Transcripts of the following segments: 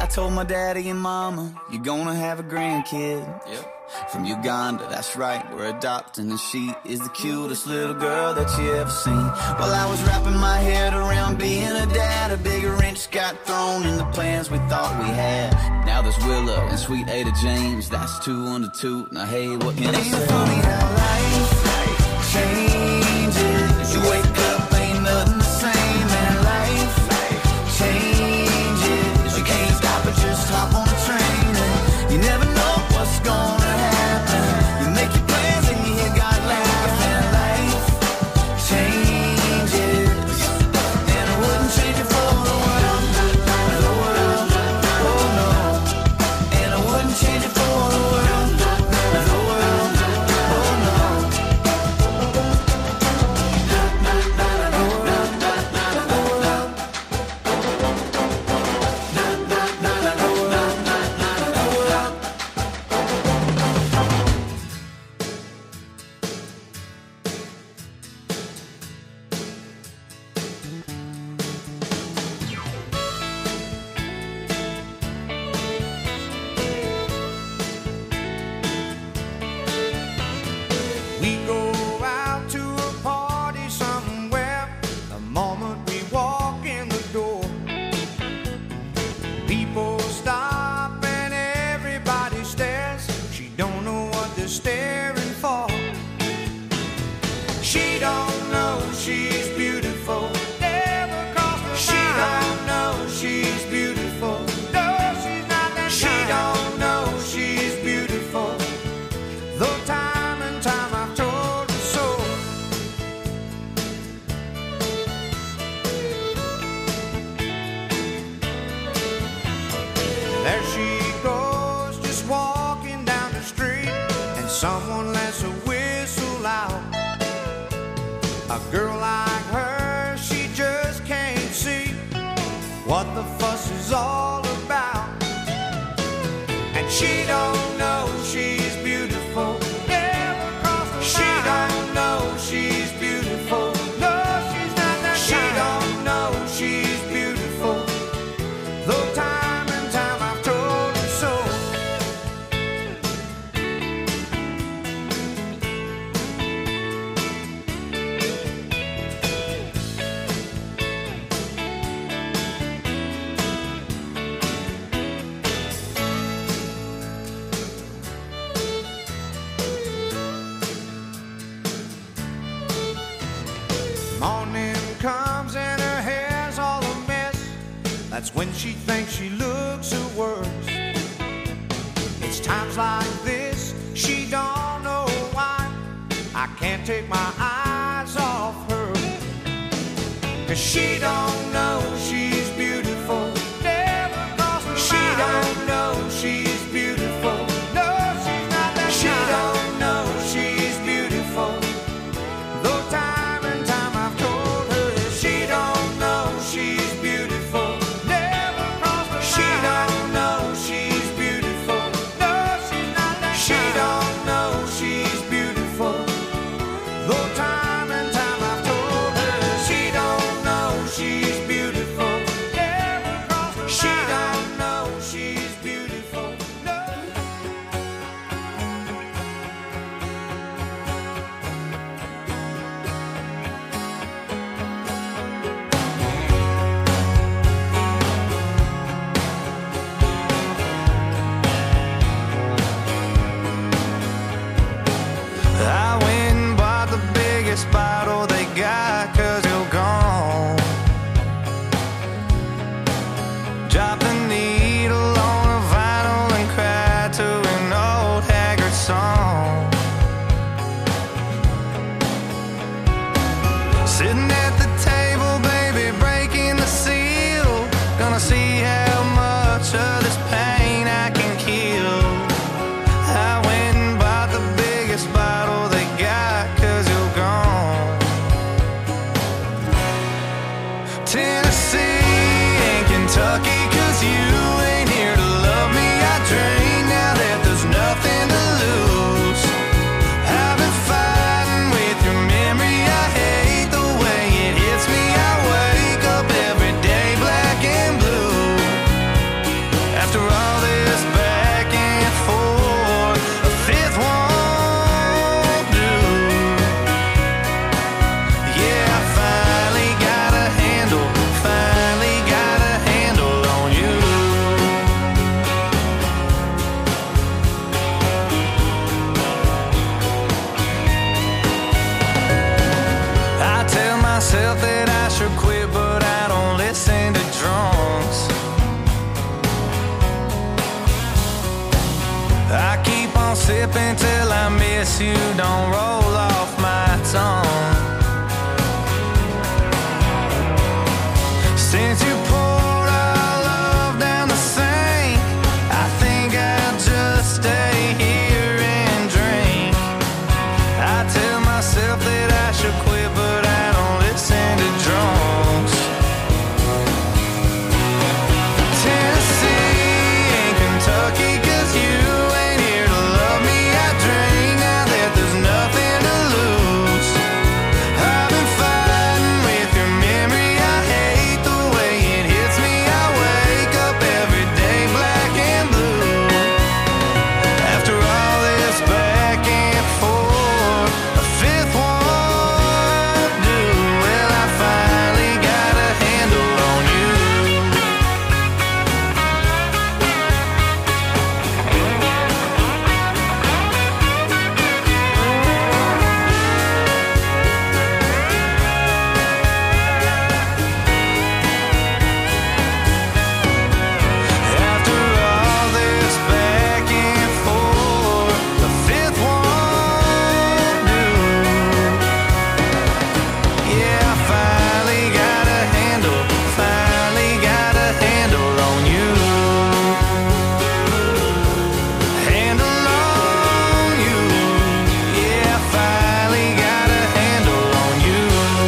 told my daddy and mama, you're gonna have a grandkid. Yep. From Uganda, that's right, we're adopting, and she is the cutest little girl that you ever seen. While I was wrapping my head around being a dad, a big wrench got thrown in the plans we thought we had. Now there's Willow and sweet Ada James, that's 2 under 2. Now hey, what can I say? Ain't it funny how life changes? You wake up, ain't nothing the same, and life changes. You can't stop it, just hop on the train, and you never know what's gonna happen. You make your plans and you hear God laugh, and life changes, and I wouldn't change it for the world, oh no, and I wouldn't change it for the world, oh no. We go out to a party somewhere. The moment we walk in the door, people stop and everybody stares. She don't know what they're staring for. She don't know she's beautiful. Never crossed her mind. She don't know she's beautiful. No, she's not that She don't know she's beautiful. Though time and time I've told her so. There she goes, just walking down the street, and someone lets a whistle out. A girl like her, she just can't see what the fuss is all about. And she don't know she's beautiful. Never crossed her mind. She don't know she's beautiful. No, she's not that She don't know she's beautiful. Though time and time I've told her so. Morning comes and her hair's all a mess. That's when she thinks she looks her worst. It's times like this, she don't know why I can't take my eyes off her. 'Cause she don't know she's beautiful. Never crossed her mind. She don't know she's beautiful. No, she's not that She don't know she's beautiful. Though time and time I've told her she don't know she's beautiful. Never crossed her mind. She don't know she's beautiful. No, she's not that She don't know she's beautiful. Though time and time I've told her she don't know she's beautiful. sipping till I miss you don't roll off my tongue. Since you poured our love down the sink, I think I'll just stay here and drink. I tell myself that I should quit, but I don't listen to drunks. Tennessee and Kentucky, 'cause you ain't here to love me. I drink now that there's nothing to lose. I've been fighting with your memory. I hate the way it hits me. I wake up every day black and blue. After all this back and forth, a fifth won't do. Well, I finally got a handle on you. After all this back and forth, the fifth won't do. Yeah, I finally got a handle on you. Handle on you. Yeah, I finally got a handle on you.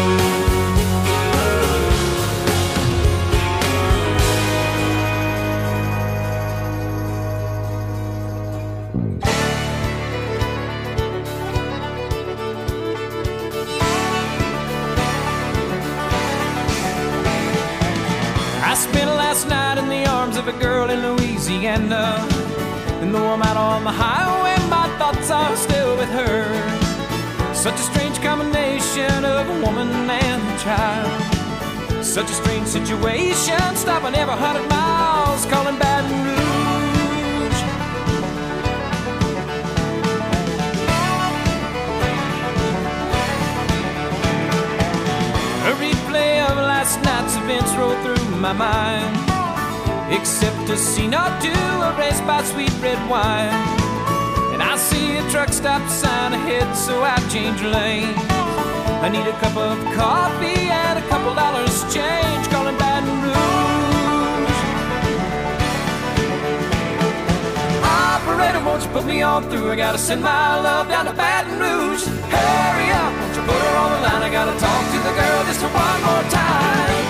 I spent last night in the arms of a girl in Louisiana. And though I'm out on the highway, my thoughts are still with her. Such a strange combination of a woman and a child. Such a strange situation, stopping every 100 miles, calling Baton Rouge. A replay of last night's events roll through my mind, except a scene or two erased by sweet red wine. And I see a truck stop sign ahead, so I change lanes. I need a cup of coffee and a couple dollars change, calling Baton Rouge. Operator, won't you put me on through? I gotta send my love down to Baton Rouge. Hurry up, won't you put her on the line? I gotta talk to the girl just one more time.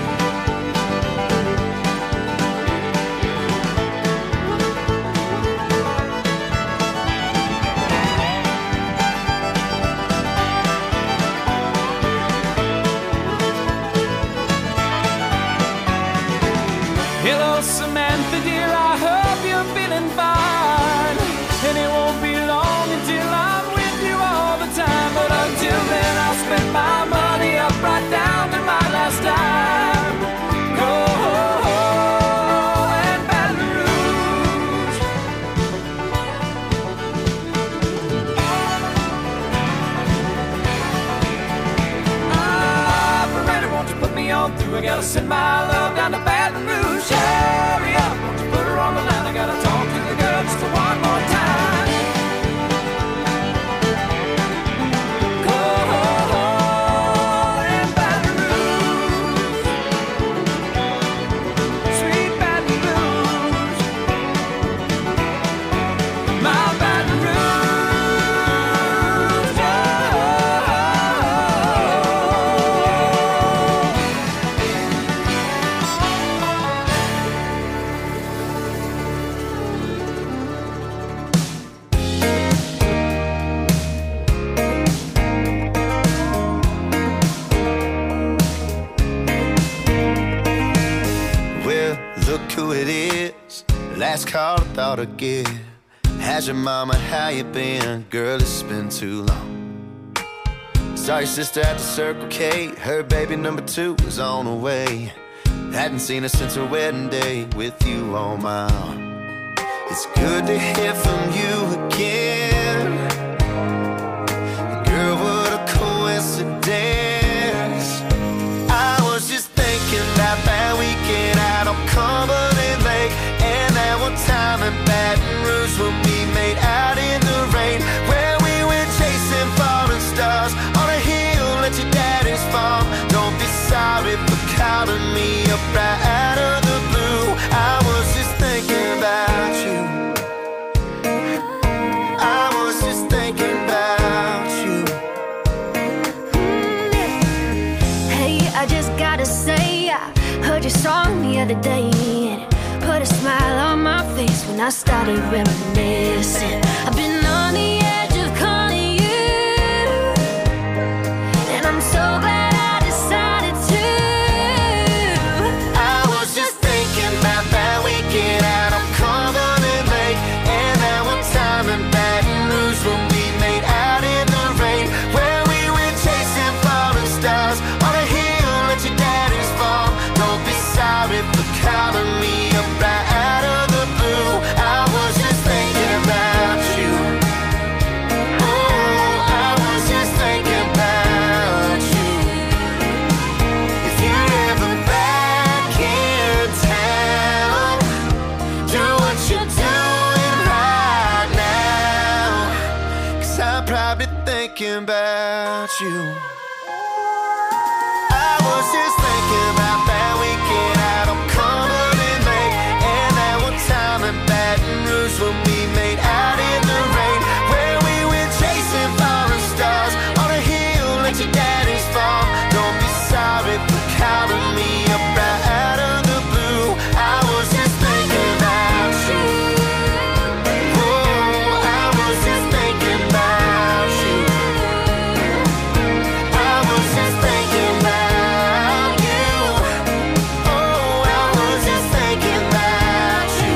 Hello, Samantha, dear, I hope you're feeling fine. And it won't be long until I'm with you all the time. But until then, I'll spend my money up right down to my last dime. Go and Baton Rouge. Operator, won't you put me on through? I gotta send my love down to Baton Rouge. Hurry up, won't you put her on the line? I gotta talk to the girl just one more time. Go and Baton Rouge, sweet Baton Rouge, my Baton Rouge. Well, look who it is. Last call I thought I'd get. How's your mama? How you been? Girl, it's been too long. Saw your sister at the Circle K. Her baby number 2 was on the way. Hadn't seen her since her wedding day with you on my arm. It's good to hear from you again. Girl, what a coincidence. I was just thinking about that weekend out on Cumberland Lake, and that one time in Baton Rouge when we made out in the and I started reminiscing. I've been on the edge of calling you, and I'm so glad I decided to. I was just thinking about that weekend out on Cumberland Lake, and that one time in Baton Rouge when we made out in the rain, where we were chasing falling stars on a hill at your daddy's farm. Don't be sorry for calling me up right out of the blue. I was just thinking about you. Oh, I was just thinking about you. If you're ever back in town, do what you're doing right now, 'cause I'm probably thinking about you. I was just thinking about that weekend out on Cumberland Lake, and that one time in Baton Rouge when we made out in the rain, where we were chasing falling stars on a hill at your daddy's farm. Don't be sorry for calling me up right out of the blue. I was just thinking about you. Oh, I was just thinking about you. I was just thinking about you. Oh, I was just thinking about you.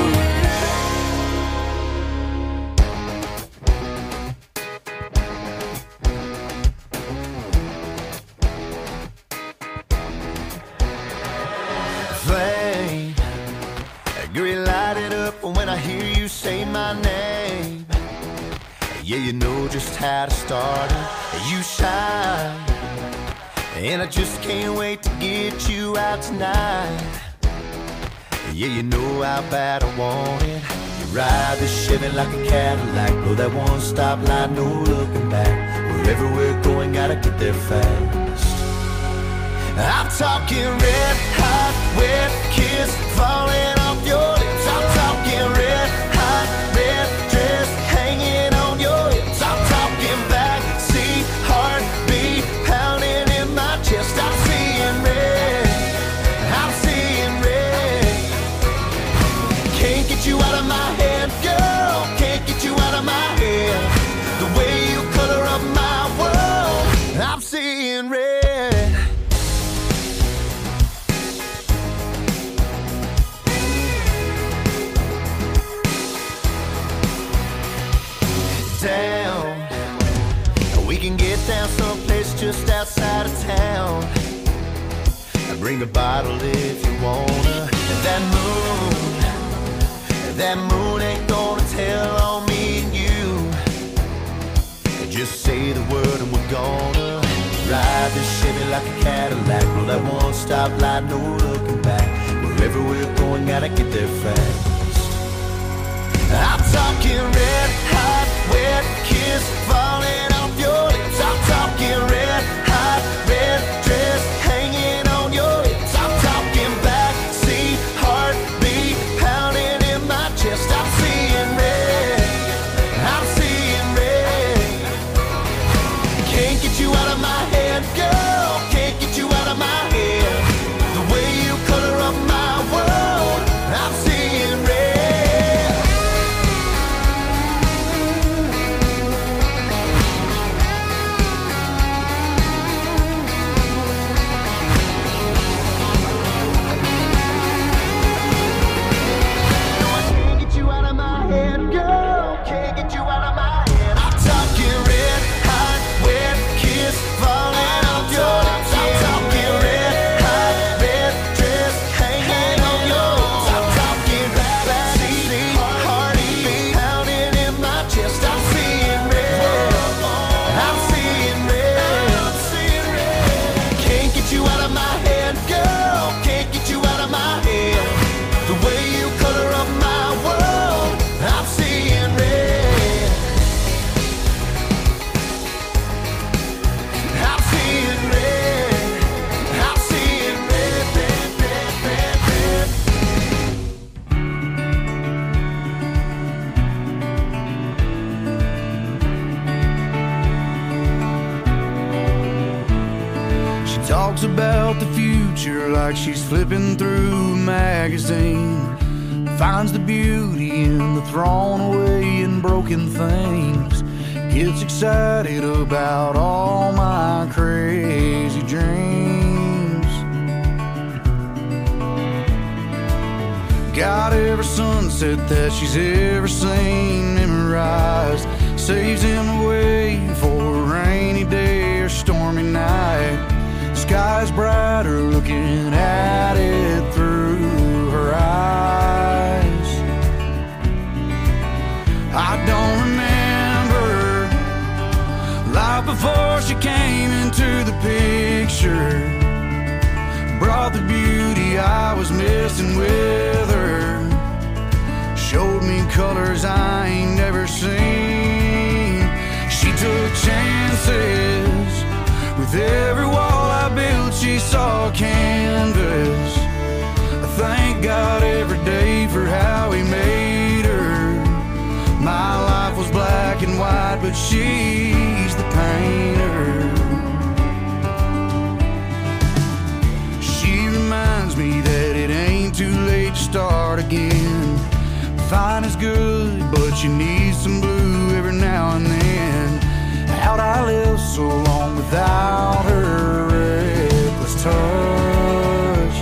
Flame, agree, light it up when I hear you say my name. Yeah, you know just how to start it. You shine, and I just can't wait to get you out tonight. Yeah, you know how bad I want it. You ride the Chevy like a Cadillac, blow that one stop light, no looking back. Wherever we're going, gotta get there fast. I'm talking red hot, wet kiss falling off your lips. I'm talking red hot, red dress hanging on your hips. I'm talking backseat heartbeat pounding in my chest. I'm seeing red, I'm seeing red. Can't get you out of my head, girl. Can't get you out of my head. The way you color up my world, I'm seeing red. Down, we can get down someplace just outside of town. Bring a bottle if you wanna. That moon ain't gonna tell on me and you. Just say the word and we're gonna ride this Chevy like a Cadillac, blow that one stop light, no looking back. Wherever we're going, gotta get there fast. I'm talking red hot, wet kiss falling off your lips. I'm talking red hot, red dress hanging on your hips. I'm talking backseat heartbeat pounding in my chest. I'm seeing red, I'm seeing red. Can't get you out of my head, girl. Can't get you out of my head. The way you color up my world, I'm seeing red. Talks about the future like she's flipping through a magazine. finds the beauty in the thrown away and broken things, gets excited about all my crazy dreams. Got every sunset that she's ever seen memorized, saves him away for a rainy day or stormy night. Sky's brighter looking at it through her eyes. I don't remember life before she came into the picture, brought the beauty I was missing with her, showed me colors I ain't never seen. She took chances with every wall I built. She saw canvas. I thank God every day for how he made her. My life was black and white, but she's the painter. She reminds me that it ain't too late to start again. Fine is good, but you need some blue every now and then. How'd I live so long without her reckless touch?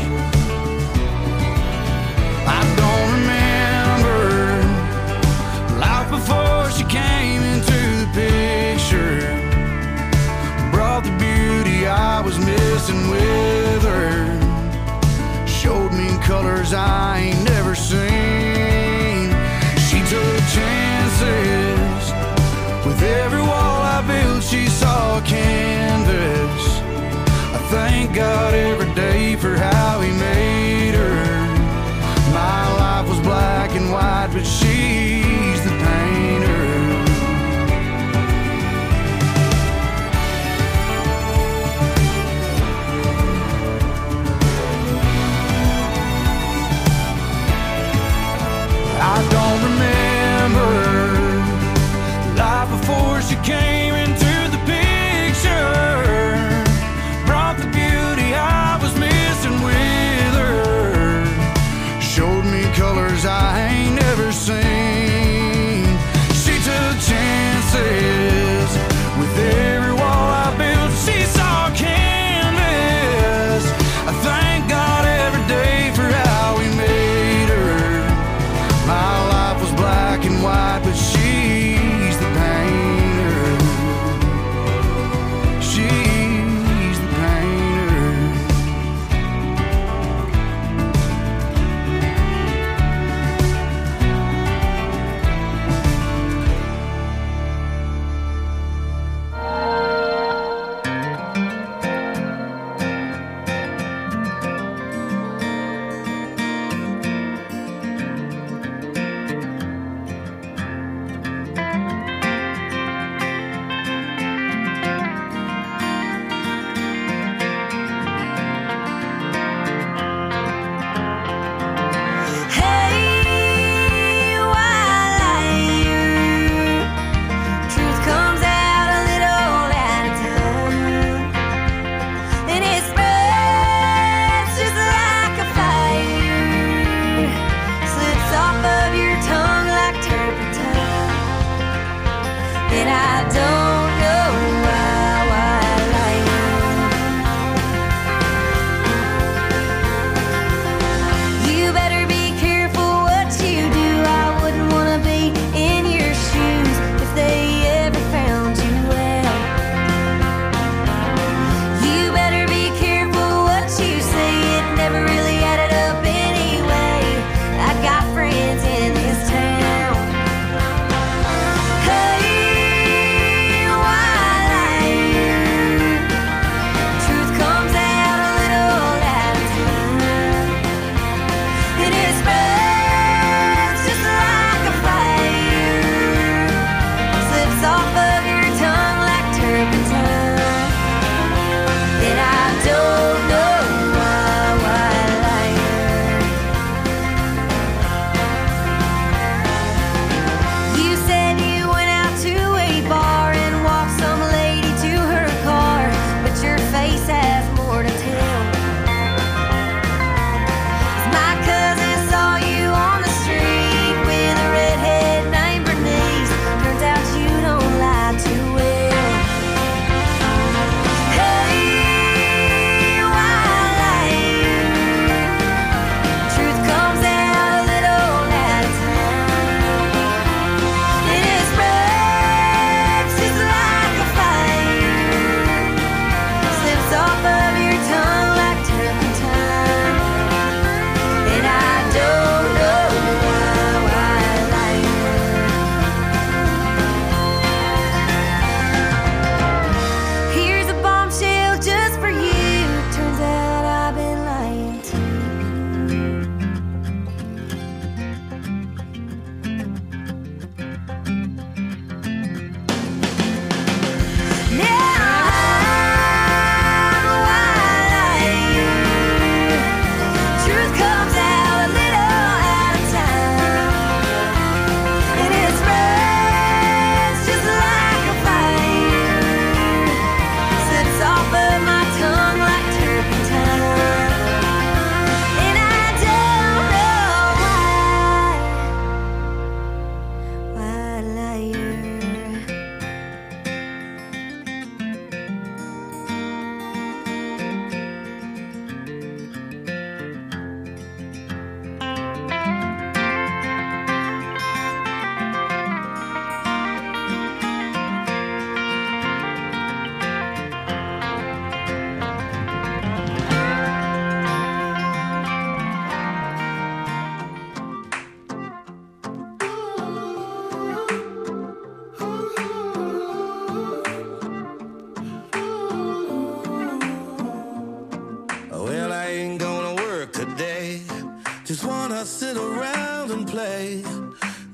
I don't remember life before she came into the picture, brought the beauty I was missing with her, showed me colors I ain't never seen. She took chances with every wall I built. She saw canvas. I thank God every day for how he made her. My life was black and white, but she's the painter. I don't remember life before she came into the picture, brought the beauty I was missing with her, showed me colors I ain't never seen. She took chances with every wall I built. She saw canvas. I thank God every day for how he made her. My life was black and white, but she's the painter. She's the painter.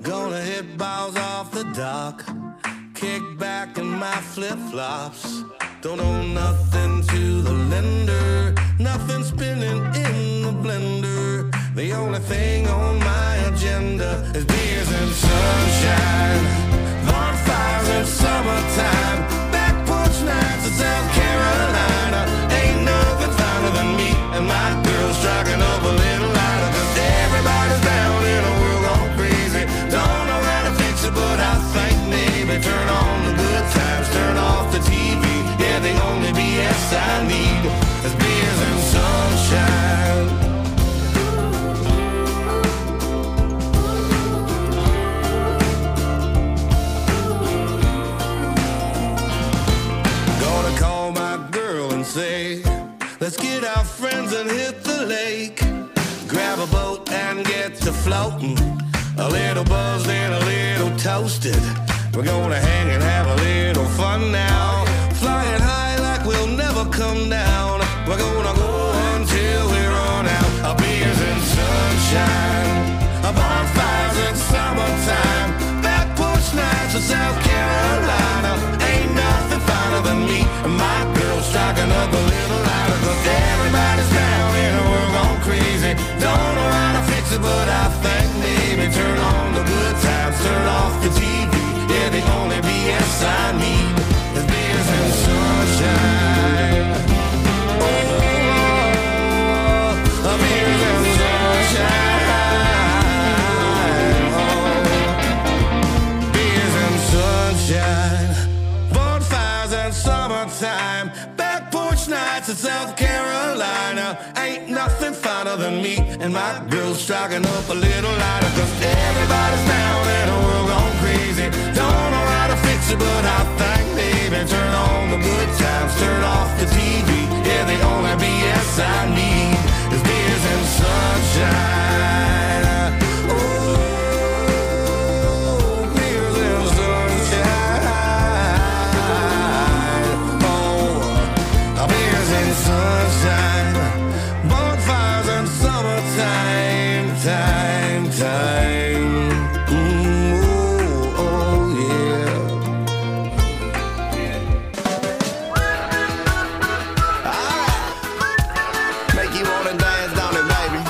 Gonna hit balls off the dock, kick back in my flip-flops. Don't owe nothing to the lender, nothing spinning in the blender. The only thing on my agenda is beers and sunshine, bonfires in summertime, back porch nights in South Carolina. Ain't nothing finer than me and my girl striking up a little lighter. 'Cause everybody's down in a world gone crazy. Don't know how to fix it, but I think maybe turn on the good times, turn off the TV. Yeah, the only BS I need is beers and sunshine. Gonna call my girl and say, let's get our friends and hit the lake. Grab a boat and get to floating, a little buzzed and a little toasted. We're gonna hang and have a little fun now, flying high like we'll never come down. We're gonna go until we run out. Our beers and sunshine, our bonfires in summertime, back porch nights in South Carolina. Ain't nothing finer than me and my girl striking up a little lighter. 'Cause everybody's down in a world gone crazy. Don't know how to fix it, but I think maybe turn on the good times, turn off the TV. Yeah, the only BS I need is beers and sunshine. Oh, beers and sunshine. Oh, beers and sunshine, bonfires and summertime, back porch nights in South Carolina. Ain't nothing finer than me and my girl striking up a little lighter. 'Cause everybody's down in a world gone crazy. Don't know how to fix it, but I think maybe turn on the good times, turn off the TV. Yeah, the only BS I need is beers and sunshine. Oh, beers and sunshine. Oh, beers and sunshine, bonfires and summertime, time, time. Oh, oh, yeah. All right. Make you wanna dance, don't it, baby?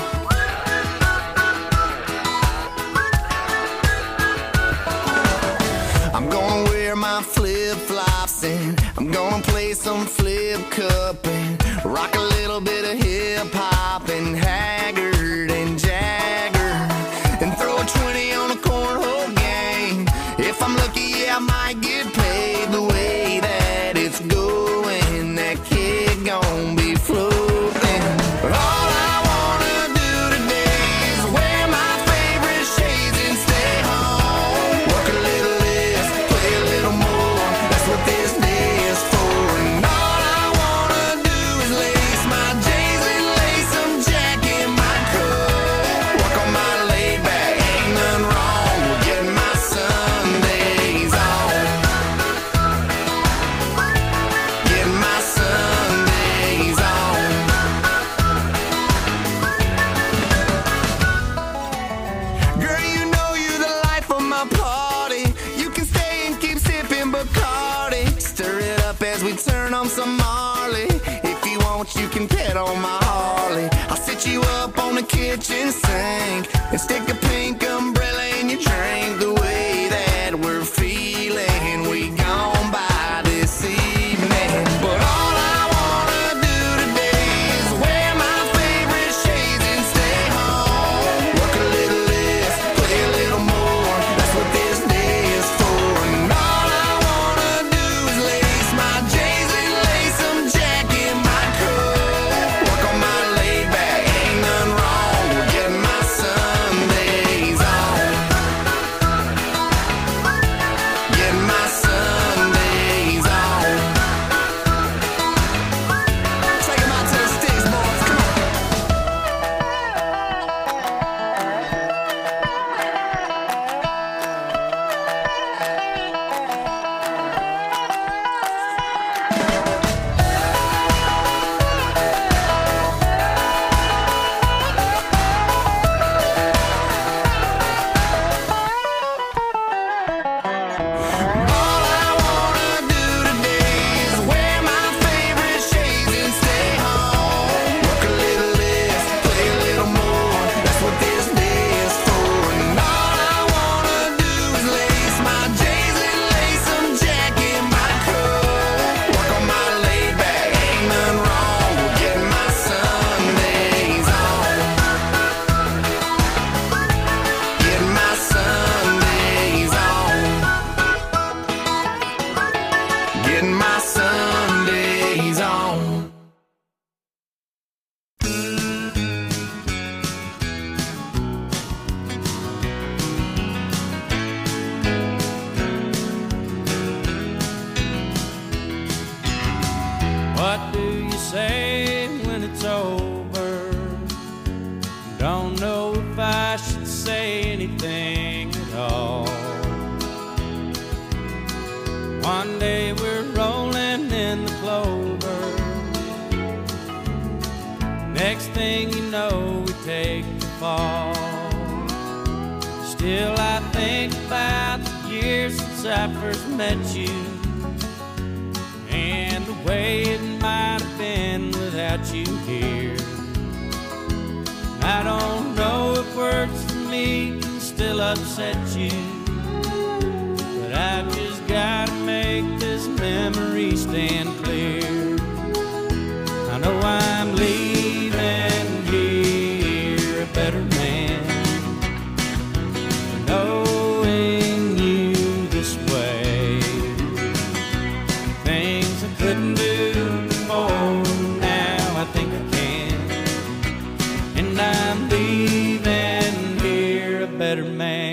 I'm gonna wear my flip-flops and I'm gonna play some flip cup and rock a little bit of hip-hop and Haggard and Jagger and throw a 20 on a cornhole game. If I'm lucky, yeah, I might get paid. The way that it's going, that kid gon' be floating. But all I wanna do today is wear my favorite shades and stay home. Work a little less, play a little more. That's what this day is for. And all I wanna do is lace my J's and lace some Jack in my cup. Work on my laid back, ain't nothing wrong with getting my Sundays on. Getting my Sundays on. Girl, you know you the life of my party. You can stay and keep sipping Bacardi. Stir it up as we turn on some Marley. If you want, you can pet on my Harley. I'll sit you up on the kitchen sink and stick a pink umbrella in your drink. The way that we're feeling, we gon' buy this evening. But all I wanna do today is wear my favorite shades and stay home. Work a little less, play a little more. That's what this day is for. And all I wanna do is lace my J's and lace some Jack in my cup. Work on my laid back, ain't nothing wrong with getting my Sundays on. Still I think about the years since I first met you, and the way it might have been without you here. I don't know if words for me can still upset you, but I've just gotta make this memory stand clear. I know I'm leaving here a better man, knowing you this way. Things I couldn't do before, now I think I can, and I'm leaving here a better man.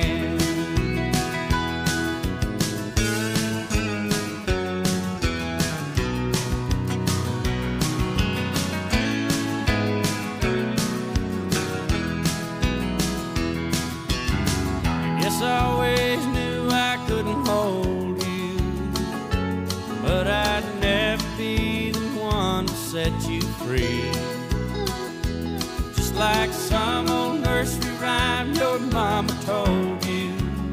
Yes, I always knew I couldn't hold you, but I'd never be the one to set you free. Just like some old nursery rhyme your mama told you,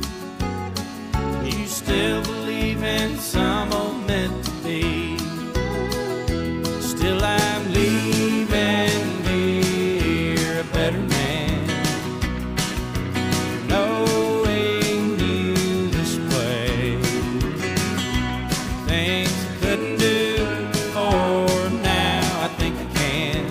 you still believe in some old meant to be. Still I'm leaving here a better man, knowing you this way. Things I couldn't do before, now I think I can,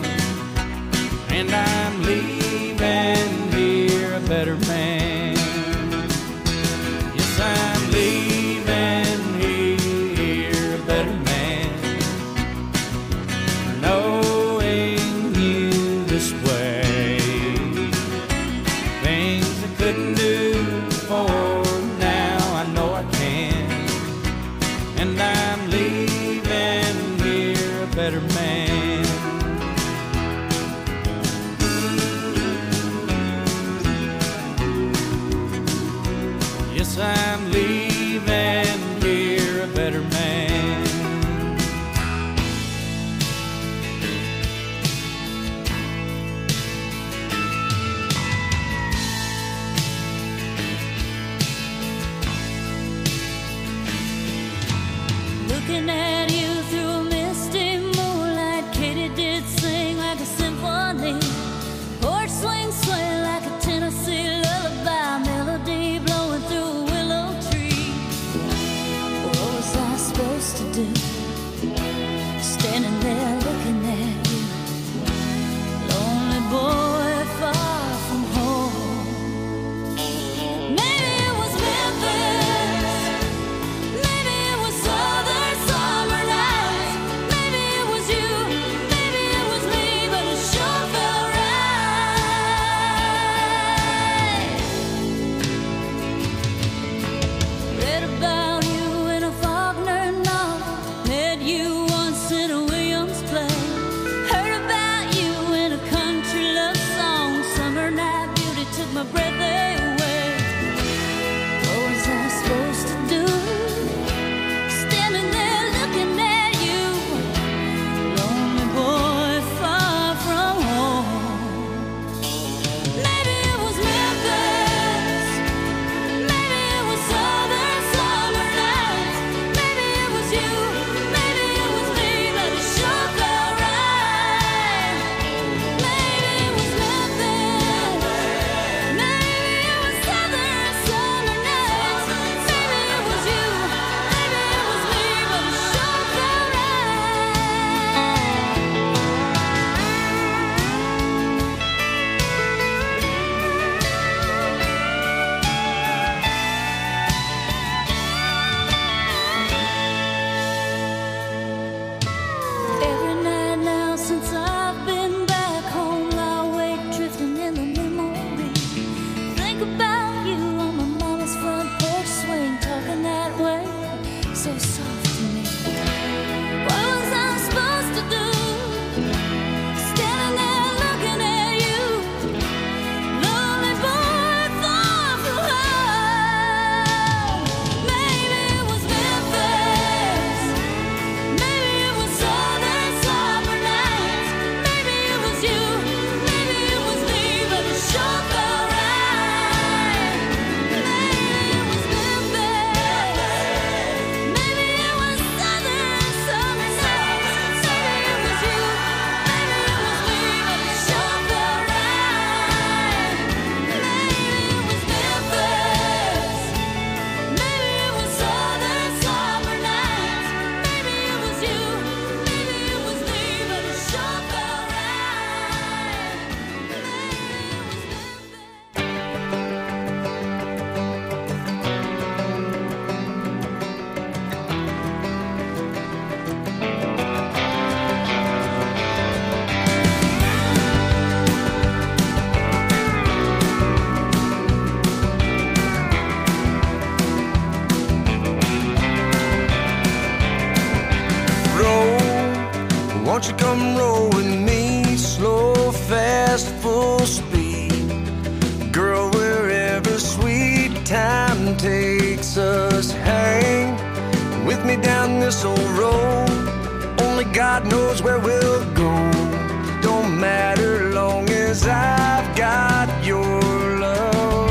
don't you come roll with me? Slow, fast, full speed. Girl, wherever sweet time takes us, hang with me down this old road. Only God knows where we'll go. Don't matter long as I've got your love.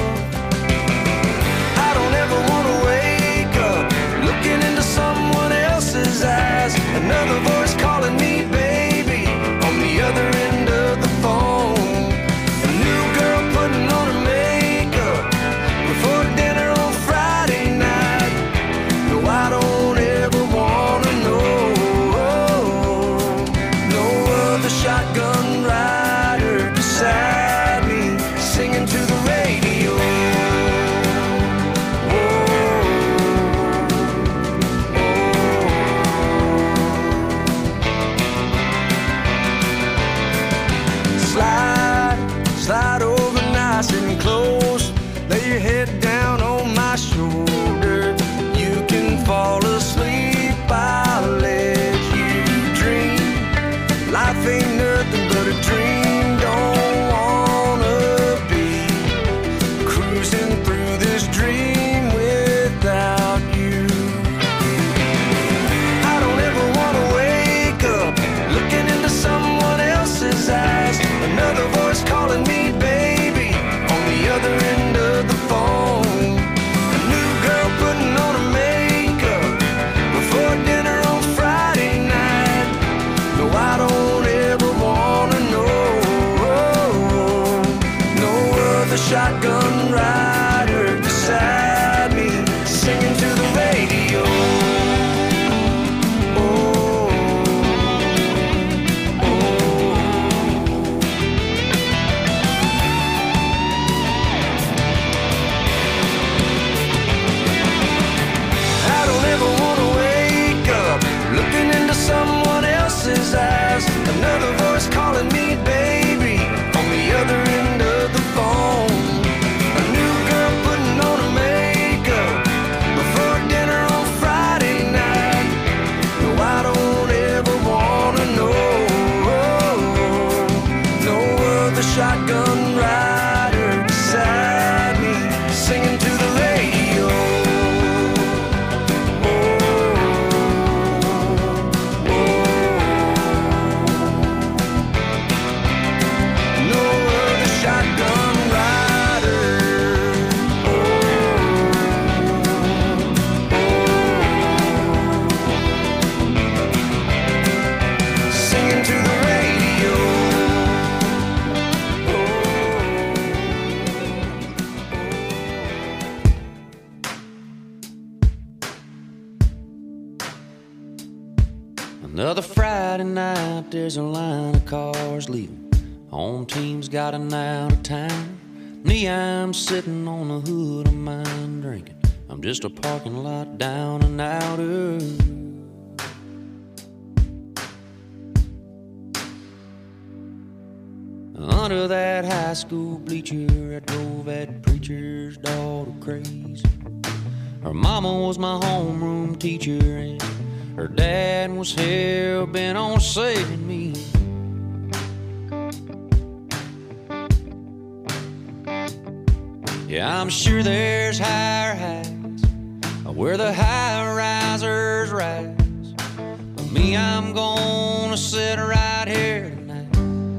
I don't ever want to wake up looking into someone else's eyes. Another voice calling me baby on the other end of the phone. A new girl putting on her makeup before dinner on Friday night. No, I don't ever want to know. No other shotgun rider beside me singing to the radio. Slide over nice and close. Lay your head down on my shoulder. You can fall asleep, I'll let you dream. Life ain't nothing but a dream. Don't wanna be cruising through this dream without you. I don't ever wanna wake up looking into someone else's eyes. Another voice calling me baby on the other end of the phone. A new girl putting on her makeup before dinner on Friday night. No, I don't ever wanna know. No other shotgun rider beside me singing to the radio. Someone else's eyes. Another voice calling me baby on the other end of the phone. A new girl putting on her makeup before dinner on Friday night. No, I don't ever wanna know. No other shotgun rider beside me singing to the radio. Another Friday night, there's a line of cars leaving. Home team's gotten out of town. Me, I'm sitting on the hood of mine drinking. I'm just a parking lot down and outer. Under that high school bleacher, I drove that preacher's daughter crazy. Her mama was my homeroom teacher, and her dad was hell-bent on saving me. Yeah, I'm sure there's higher heights where the high-risers rise. But me, I'm gonna sit right here tonight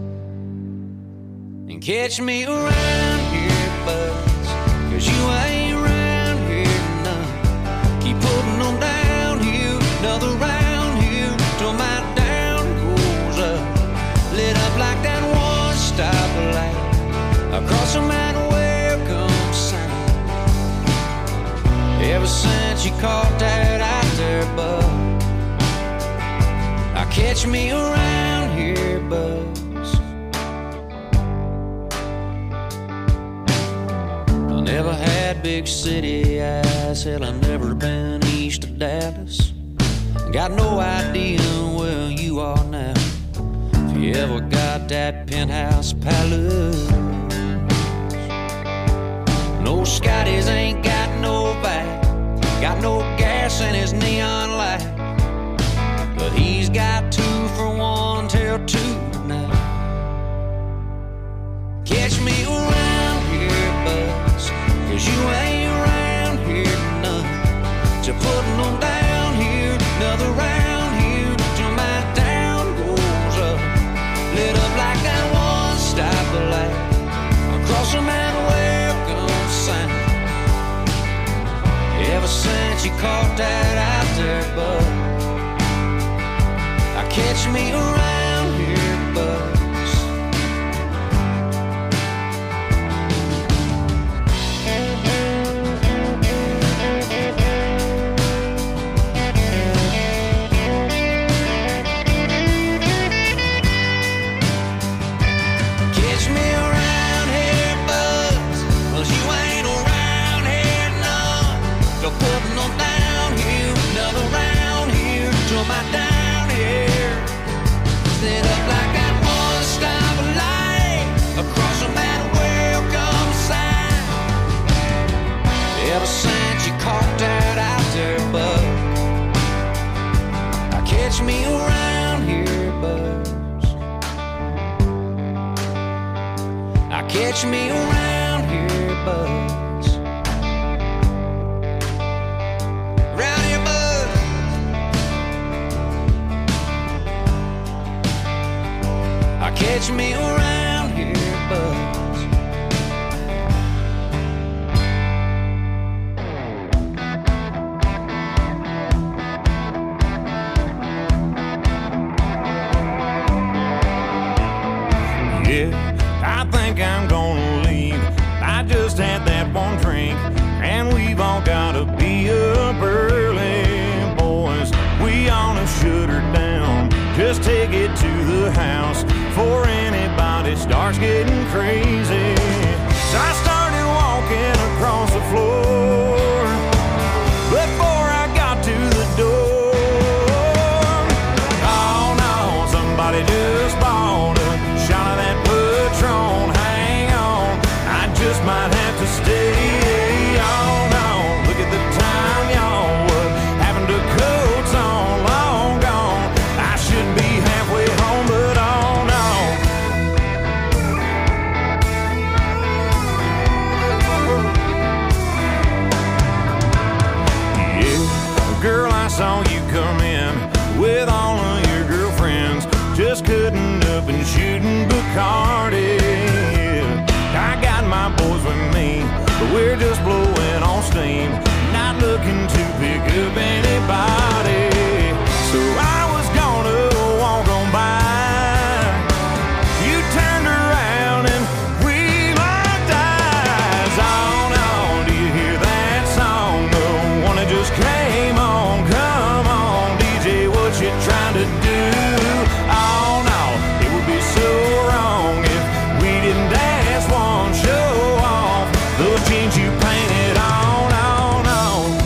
and catch me around here, buds, 'cause you ain't around here none. Keep putting them downhill, another round here till my down goes up, lit up like that one stoplight across from that welcome sign. Ever since you caught that out there, bud, I catch me around here, buds. I never had big city eyes, hell, I never been east of Dallas. Got no idea where you are now, if you ever got that penthouse palace. No, Scotty's ain't got no back, got no gas in his neon light, but he's got 2 for $1 Ever since you caught that out there, bud, catch me around here, Bugs. Catch me around here, Bugs. Well, you ain't around here, no. Don't put no down here, none around here. Till my down here. Set up like that one stop light across a man welcome sign. Ever since you caught that out there, bud, catch me around here, Bugs. Catch me around here, Bugs. Around here, Bugs. Catch me around here, Bugs. Yeah, I think I'm gonna leave. I just had that one drink, and we've all gotta be up early, boys. We ought to shut her down. Just take it to the house before anybody starts getting crazy. So I started walking across the floor before I got to the door. Oh no, somebody just bought a shot of that Patron. Hang on, I just might have to stay. Oh no, look at the time, y'all. What happened to coats on? Long gone. I should be halfway home, but oh no. Yeah, girl, I saw you come in with all of your girlfriends, just cutting up and shooting Bacardi. I got my boys with me, but we're just blowing on steam, not looking to pick up anybody. So I was gonna walk on by. You turned around and we locked eyes. Oh no, do you hear that song? The one that just came on. Come on, DJ, what you trying to do? Oh no, it would be so wrong if we didn't dance one, show off those jeans you painted on. Oh no,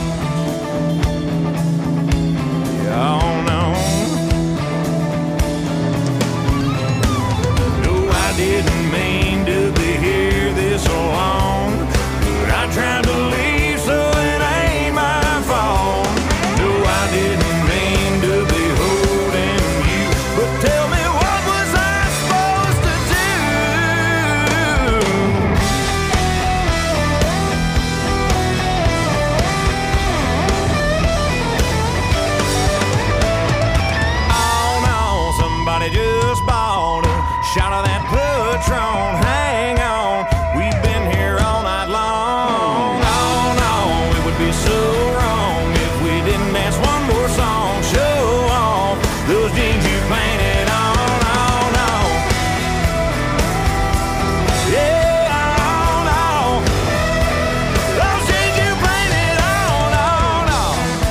oh no. No, I didn't mean to be here this long, but I tried to leave, so it ain't my fault. No, I didn't mean to be holding you, but tell me, what was I supposed to do? Oh no, somebody just bought a shot of that Patron. Hang on, we've been here all night long. Oh no, it would be so wrong if we didn't dance one more song. Show off those jeans you painted on. Oh no, yeah, oh no, those jeans you painted on. Oh no.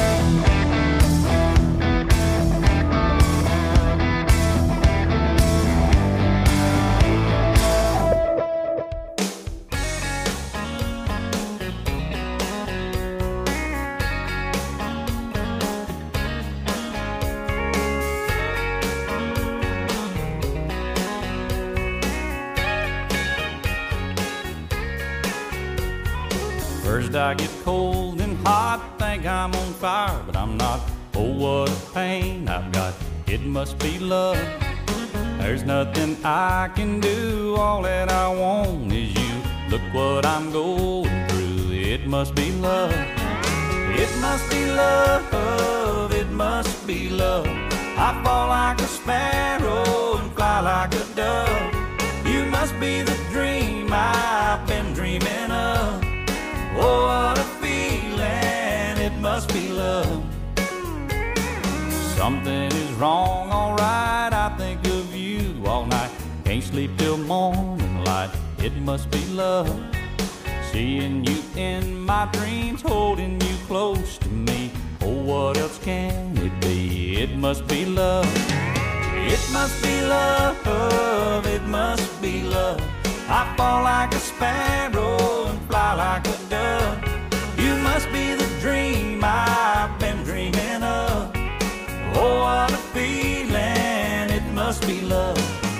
First I get cold and hot, think I'm on fire, but I'm not. Oh, what a pain I've got, it must be love. There's nothing I can do, all that I want is you. Look what I'm going through, it must be love. It must be love, it must be love. I fall like a sparrow and fly like a dove. You must be the dream I've been dreaming of. Oh, what a feeling something is wrong, alright. I think of you all night, can't sleep till morning light. It must be love, seeing you in my dreams, holding you close to me. Oh, what else can it be? It must be love. It must be love, it must be love. I fall like a sparrow and fly like a dove. You must be the dream I've been dreaming of. Oh, what a feeling, it must be love.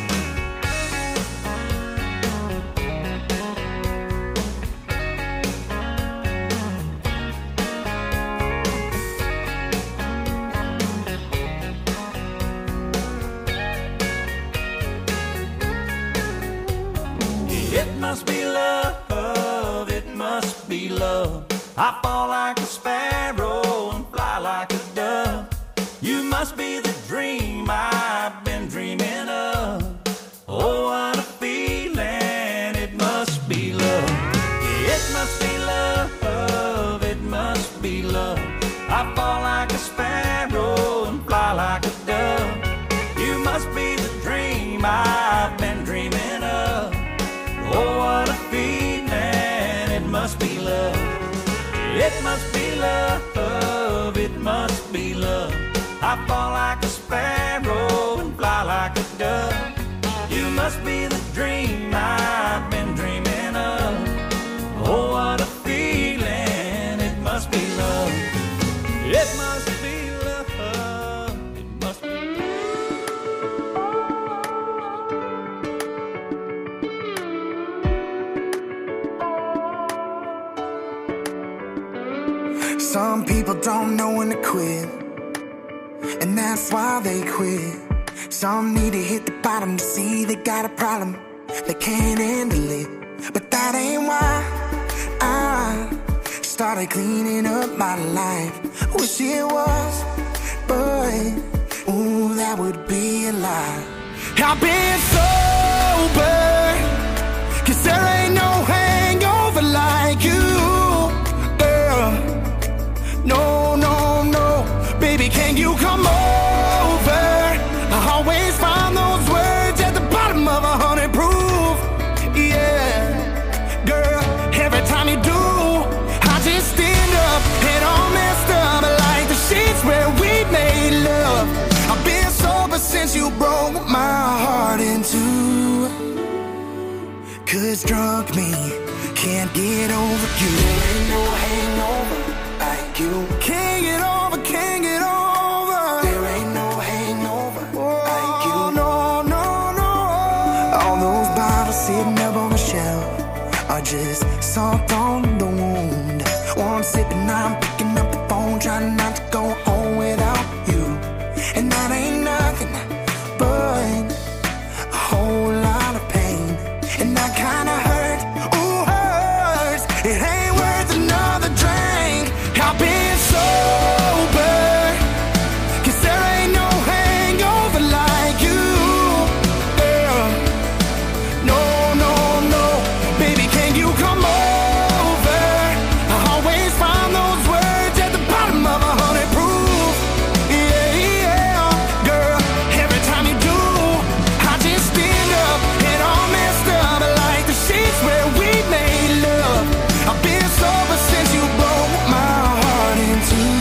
It must be love, it must be love. I fall like a sparrow and fly like a dove. You must be the dream I've been dreaming of. Oh, what a feeling, it must be love. It must be love, it must be love. I fall like a sparrow and fly like a dove. You must be the dream I've been dreaming of. Oh, what a feeling, it must be love. It must be love, it must be love. I fall like a sparrow and fly like a dove. You must be the dream I've been dreaming of. Oh, what a feeling, it must be love. It must be love, it must be love. Some people don't know when to quit, and that's why they quit. Some need to hit the bottom to see they got a problem, they can't handle it. But that ain't why I started cleaning up my life. Wish it was, but ooh, that would be a lie. I've been sober, 'cause there ain't no hangover like you, girl. No, no, no, baby, can you come over? I always find those words at the bottom of 100 proof. Yeah, girl, every time you do, I just stand up and all messed up like the sheets where we made love. I've been sober since you broke my heart in two. 'Cause drunk me can't get over you. There ain't no hangover like you. Can't get over, can't get over. There ain't no hangover like you. No, no, no. All those bottles sitting up on the shelf are just salt on the wound. One sip and I'm picking up the phone, trying not to go home without you. And that ain't nothing but a whole lot of pain. And that kinda hurt, ooh, hurts. It ain't worth another drink. I've been sober, 'cause there ain't no hangover like you, girl. No, no, no, baby, can you come over? I always find those words at the bottom of 100 proof. Yeah, yeah, girl, every time you do, I just stand up and all messed up like the sheets where we made love. I've been sober since you broke my heart in two.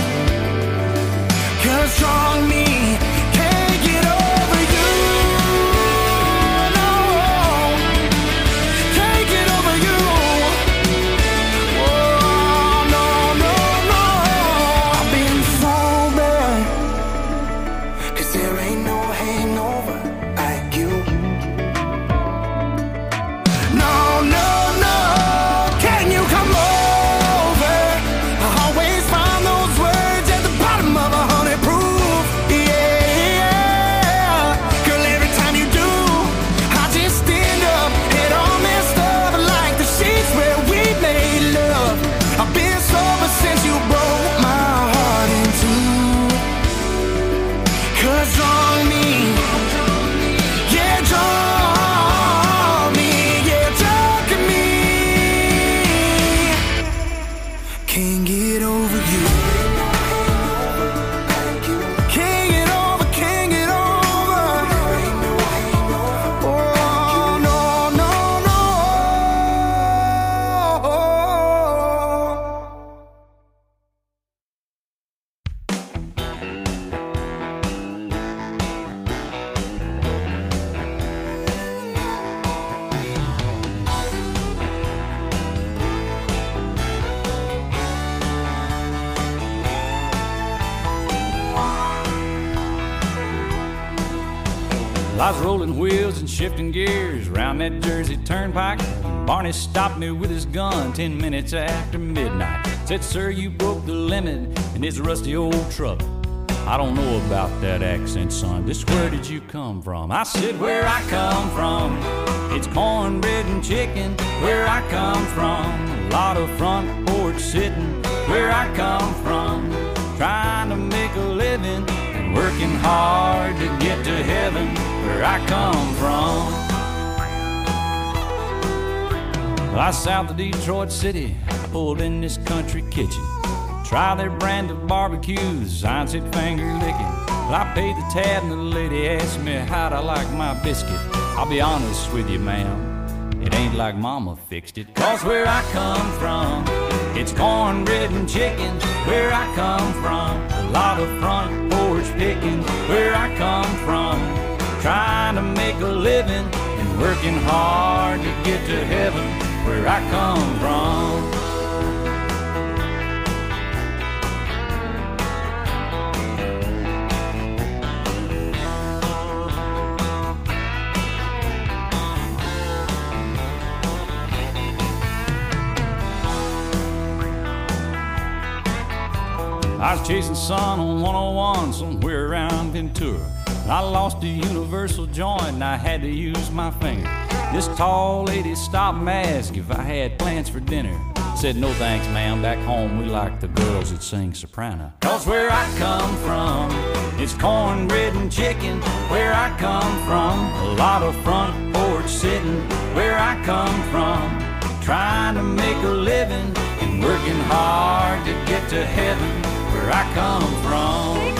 'Cause strong me can't get over you. No, can't get over you. Oh, no, no, no. I've been sober, 'cause there ain't no hangover like you. No, no, no, can you come over? I always find those words at the bottom of 100 proof. Yeah, girl, every time you do, I just stand up and all messed up like the sheets where we made love. I've been sober since you broke my heart in two. 'Cause drunk me, yeah, drunk me, yeah, drunk me. Can't get over you. Can't I was rolling wheels and shifting gears around that Jersey turnpike. Barney stopped me with his gun 10 minutes after midnight. Said, sir, you broke the limit in this rusty old truck. I don't know about that accent, son. Just where did you come from? I said, where I come from, it's cornbread and chicken. Where I come from, a lot of front porch sitting. Where I come from, trying to make a living and working hard to get to heaven. Where I come from. Well, I south of Detroit City, I pulled in this country kitchen. Try their brand of barbecues, I said finger licking. Well, I paid the tab and the lady asked me how'd I like my biscuit. I'll be honest with you, ma'am, it ain't like mama fixed it. Cause where I come from, it's cornbread and chicken. Where I come from, a lot of front porch picking. Where I come from, trying to make a living and working hard to get to heaven. Where I come from. I was chasing sun on 101 somewhere around Ventura. I lost a universal joint and I had to use my finger. This tall lady stopped and asked if I had plans for dinner. Said, no thanks, ma'am, back home we like the girls that sing soprano. Cause where I come from, it's cornbread and chicken. Where I come from, a lot of front porch sitting. Where I come from, trying to make a living and working hard to get to heaven. Where I come from.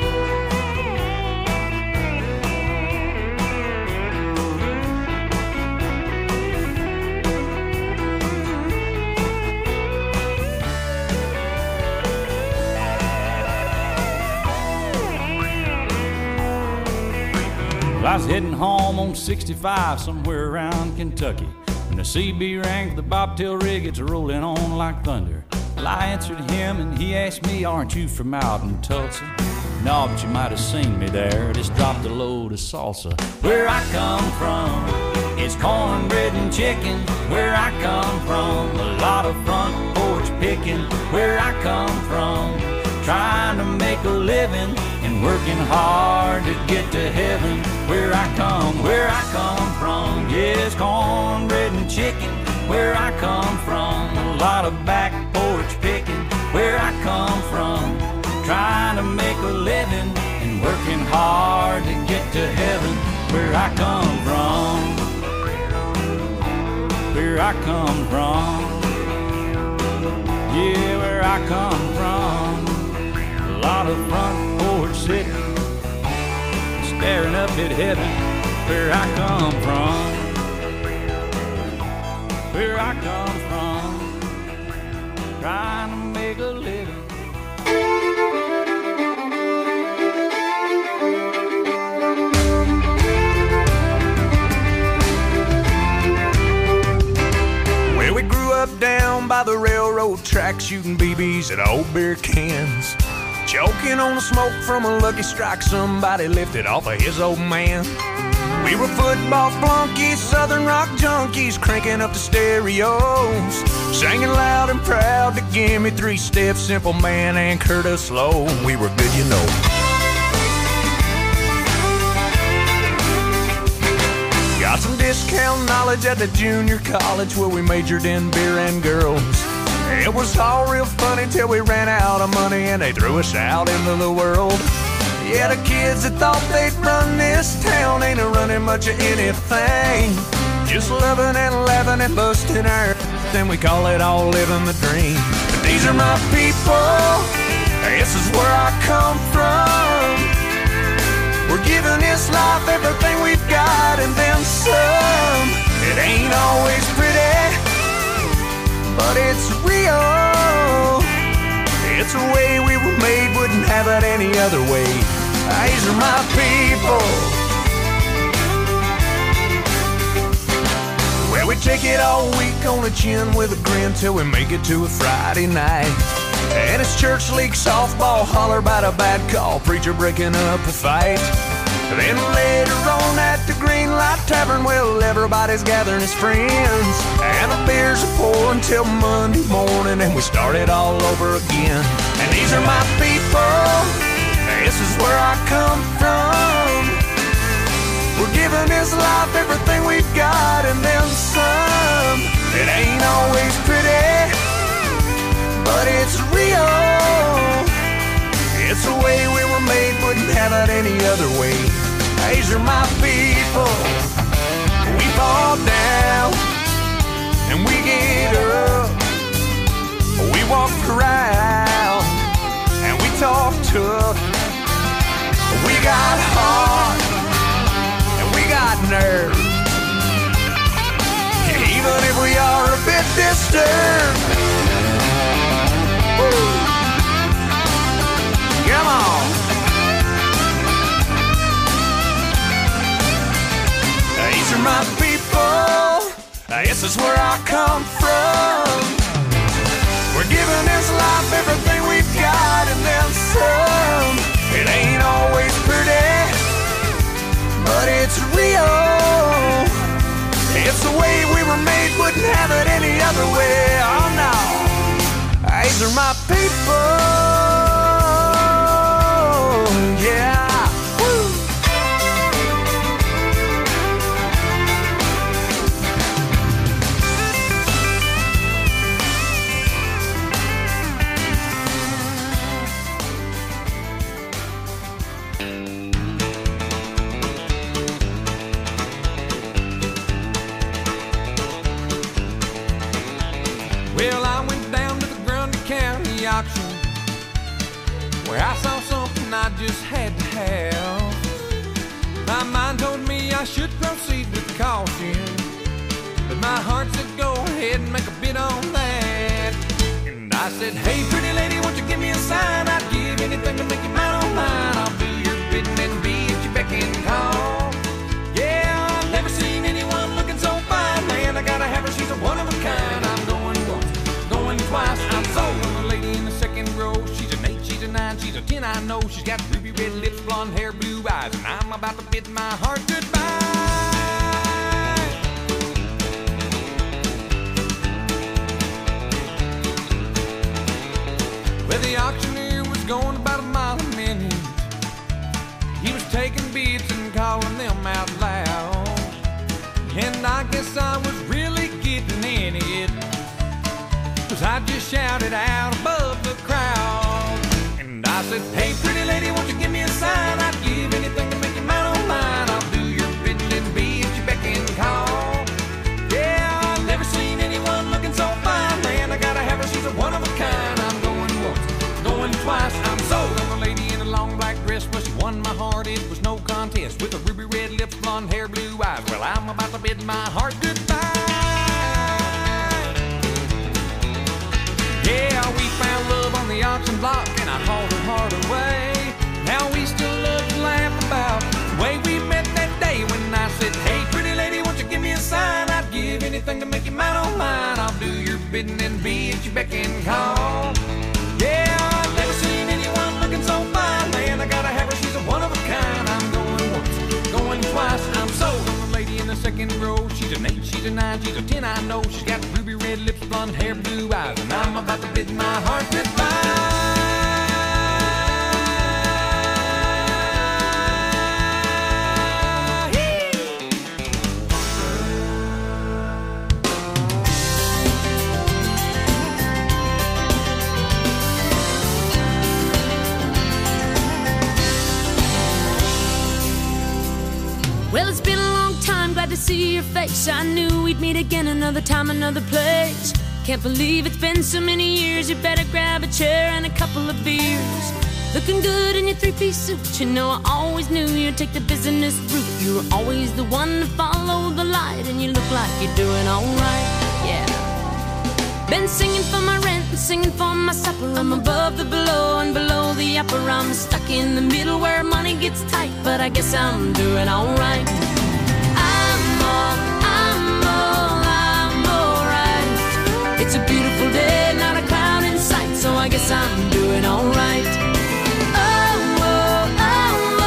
I was heading home on 65 somewhere around Kentucky when the CB rang for the bobtail rig. It's rolling on like thunder. Well, I answered him and he asked me, aren't you from out in Tulsa? No, but you might have seen me there. Just dropped a load of salsa. Where I come from, it's cornbread and chicken. Where I come from, a lot of front porch picking. Where I come from, trying to make a living and working hard to get to heaven. Where I come from, yes, cornbread and chicken. Where I come from, a lot of back porch picking. Where I come from, trying to make a living and working hard to get to heaven. Where I come from, where I come from, yeah, where I come from. A lot of front porch sitting, staring up at heaven. Where I come from, where I come from, trying to make a living. Well, we grew up down by the railroad track, shooting BBs at old beer cans, choking on the smoke from a Lucky Strike somebody lifted off of his old man. We were football flunkies, southern rock junkies, cranking up the stereos, singing loud and proud to Give Me 3 Steps, Simple Man, and Curtis Slow. We were good, you know. Got some discount knowledge at the junior college where we majored in beer and girls. It was all real funny till we ran out of money and they threw us out into the world. Yeah, the kids that thought they'd run this town ain't a-running much of anything. Just loving and laughing and busting our then we call it all living the dream. But these are my people, this is where I come from. We're giving this life everything we've got and then some. It ain't always pretty, but it's real. It's a way we were made, wouldn't have it any other way. These are my people. Well, we take it all week on the chin with a grin till we make it to a Friday night. And it's church league softball, holler about a bad call, preacher breaking up a fight. Then later on at the Green Light Tavern, well, everybody's gathering as friends, and the beers are pouring till Monday morning, and we start it all over again. And these are my people, this is where I come from. We're giving this life everything we've got and then some. It ain't always pretty, but it's real. It's the way we were made, wouldn't have it any other way. These are my people. We fall down and we get up. We walk around and we talk tough. We got heart and we got nerve. Even if we are a bit disturbed. Woo. Come on. These are my people. This is where I come from. We're giving this life everything we've got and then some. It ain't always pretty, but it's real. It's the way we were made, wouldn't have it any other way. Oh no, these are my people. Yeah. Woo. Well, I went down to the Grundy County auction, where I saw something I just had to have. My mind told me I should proceed with caution, but my heart said go ahead and make a bid on that. And I said, hey pretty lady, won't you give me a sign? I'd give anything to make you mine on mine. I'll do your bidding and be at your beck and call. Yeah, I've never seen anyone looking so fine. Man, I gotta have her, she's a one of a kind. I'm going once, going twice. I'm sold on the lady in the second row. She's an 8, she's a 9, she's a 10, I know. She's got ruby red lips, blonde hair, blue eyes, and I'm about to bid my heart goodbye. Well, the auctioneer was going about a mile a minute. He was taking bids and calling them out loud, and I guess I was really getting in it, 'cause I just shouted out above the crowd. And I said, hey pretty lady, won't you give me a sign? I'd give anything to make you mine on mine. I'll do your bidding and be at your beck and call. Yeah, I've never seen anyone looking so fine. Man, I gotta have her, she's a one of a kind. I'm going once, going twice. I'm sold on the lady in a long black dress, but she won my heart, it was no contest. With the ruby red lips, blonde hair, blue eyes, well, I'm about to bid my heart goodbye. Yeah, we found love on the auction block, and I hauled her heart away. Now we still love to laugh about the way we met that day when I said, hey pretty lady, won't you give me a sign? I'd give anything to make you mine on mine. I'll do your bidding and be at your beck and call. Yeah, I've never seen anyone looking so fine. Man, I gotta have her, she's a one of a kind. I'm going once, going twice. I'm sold on the lady in the second row. She's an 8, she's a 9, she's a 10, I know. She's got ruby red lips, blonde hair, blue eyes, and I'm about to bid my heart goodbye. Well, it's been a long time, glad to see your face. I knew we'd meet again another time, another place. Can't believe it's been so many years. You better grab a chair and a couple of beers. Looking good in your three-piece suit. You know I always knew you'd take the business route. You were always the one to follow the light, and you look like you're doing alright, yeah. Been singing for my rent and singing for my supper. I'm above the below and below the upper. I'm stuck in the middle where money gets tight, but I guess I'm doing alright. I'm alright. It's a beautiful day, not a cloud in sight, so I guess I'm doing